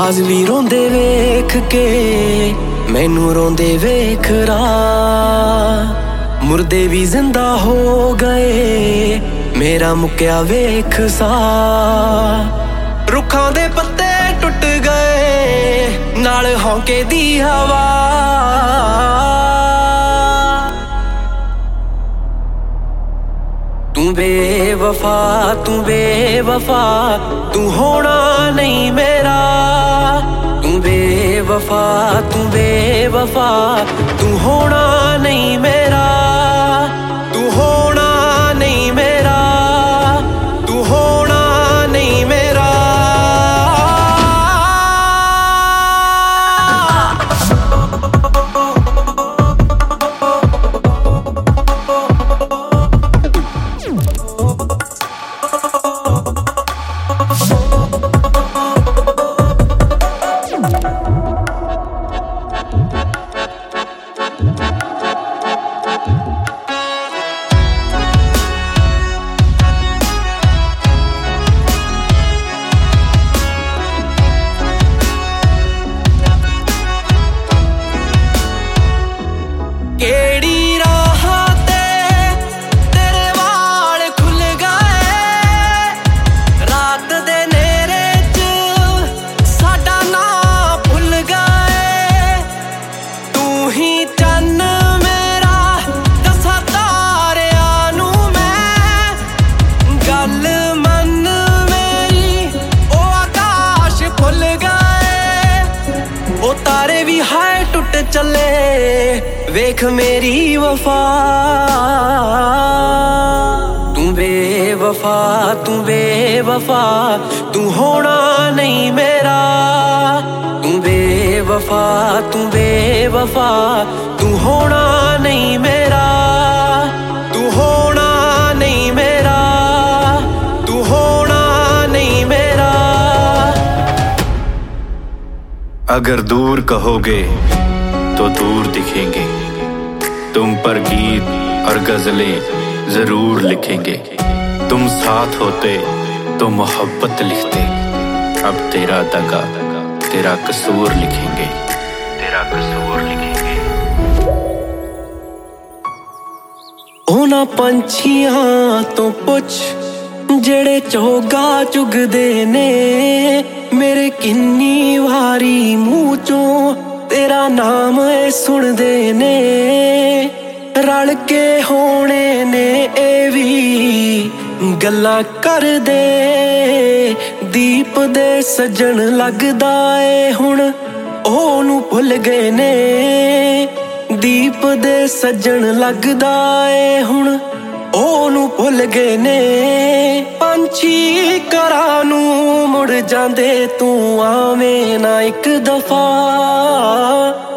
ਬਾਜ਼ ਵੀ ਰੋਂਦੇ ਵੇਖ ਕੇ ਮੈਨੂੰ ਰੋਂਦੇ ਵੇਖ ਰਾ ਮੁਰਦੇ ਵੀ ਜ਼ਿੰਦਾ ਹੋ ਗਏ ਮੇਰਾ ਮੁੱਕਿਆ ਵੇਖ ਸਾ ਰੁੱਖਾਂ ਦੇ ਪੱਤੇ ਟੁੱਟ ਗਏ ਨਾਲ ਹੌਂਕੇ ਦੀ ਹਵਾ ਤੂੰ ਬੇਵਫਾ ਤੂੰ ਹੋਣਾ ਨਹੀਂ ਮੇਰਾ ਤੂੰ ਬੇਵਫਾ ਤੂੰ ਹੋਣਾ ਨਹੀਂ ਮੇਰਾ ਤੂੰ ਹੋਣਾ ਨਹੀਂ ਮੇਰਾ ਤੂੰ ਹੋਣਾ ਨਹੀਂ ਮੇਰਾ ਕਿਹੜੀ ਰਾਹ ਤੇ ਤੇਰੇ ਵਾਲ ਖੁੱਲ ਗਏ ਰਾਤ ਦੇ ਨੇਰੇ 'ਚ ਸਾਡਾ ਨਾਂ ਭੁੱਲ ਗਏ ਤੂੰ ਹੀ ਚੰਨ ਮੇਰਾ ਦੱਸਾਂ ਤਾਰਿਆਂ ਨੂੰ ਮੈਂ ਗੱਲ ਮੰਨ ਮੇਰੀ ਉਹ ਆਕਾਸ਼ ਭੁੱਲ ਗਏ ਉਹ ਤਾਰੇ ਵੀ ਹਾਏ ਟੁੱਟ ਚੱਲੇ ਵੇਖ ਮੇਰੀ ਵਫਾ ਤੂੰ ਬੇਵਫਾ ਤੂੰ ਹੋਣਾ ਨਹੀਂ ਮੇਰਾ ਤੂੰ ਬੇਵਫਾ ਤੂੰ ਹੋਣਾ ਨਹੀਂ ਮੇਰਾ ਤੂੰ ਹੋਣਾ ਨਹੀਂ ਮੇਰਾ ਤੂੰ ਹੋਣਾ नहीं मेरा अगर दूर कहोगे तो दूर दिखेंगे तुम पर गीत और गजलें जरूर लिखेंगे तुम साथ होते तो मोहब्बत लिखते अब तेरा दगा तेरा कसूर लिखेंगे ਉਹਨਾਂ ਪੰਛੀਆਂ ਤੋਂ ਪੁੱਛ ਜਿਹੜੇ ਚੋਗਾ ਚੁਗਦੇ ਨੇ ਮੇਰੇ ਕਿੰਨੀ ਵਾਰੀ ਮੂੰਹ ਚੋਂ ਤੇਰਾ ਨਾਮ ਸੁਣਦੇ ਨੇ ਰਲ ਕੇ ਹੋਣੇ ਨੇ ਇਹ ਵੀ ਗੱਲਾਂ ਕਰਦੇ ਦੀਪ ਦੇ ਸੱਜਣ ਲੱਗਦਾ ਏ ਹੁਣ ਉਹਨੂੰ ਭੁੱਲ ਗਏ ਨੇ ਦੀਪ ਦੇ ਸੱਜਣ ਲੱਗਦਾ ਏ ਹੁਣ ਉਹਨੂੰ ਭੁੱਲ ਗਏ ਨੇ ਪੰਛੀ ਘਰਾਂ ਨੂੰ ਮੁੜ ਜਾਂਦੇ ਤੂੰ ਆਵੇਂ ਨਾ ਇੱਕ ਦਫਾ